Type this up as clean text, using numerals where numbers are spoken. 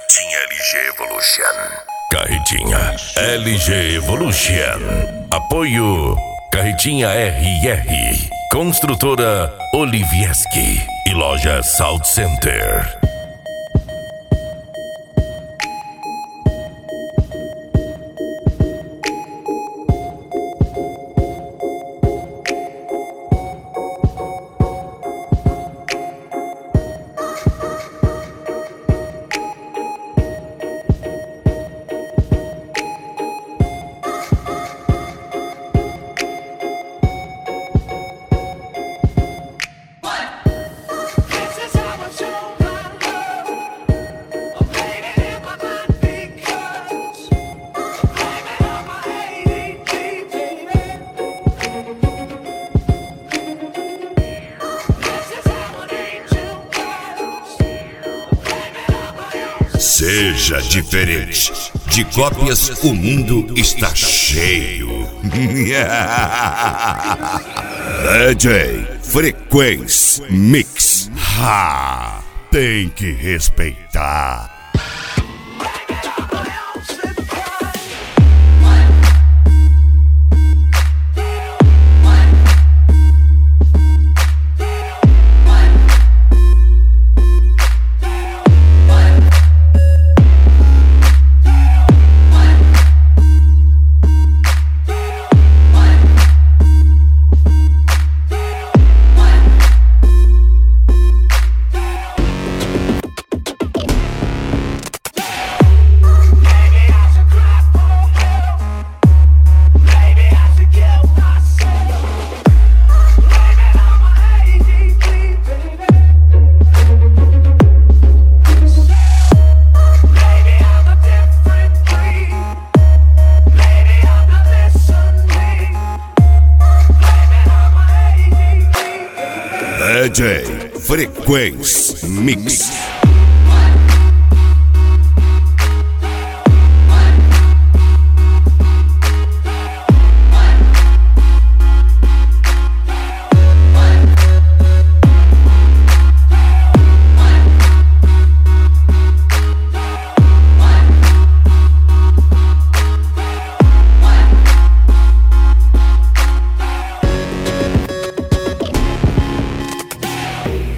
Carretinha LG Evolution. Carretinha LG Evolution. Apoio Carretinha RR. Construtora Olivieski e loja South Center. Seja diferente. De cópias o mundo está cheio. DJ Frequência Mix. Ha! Tem que respeitar. DJ Frequência Mix.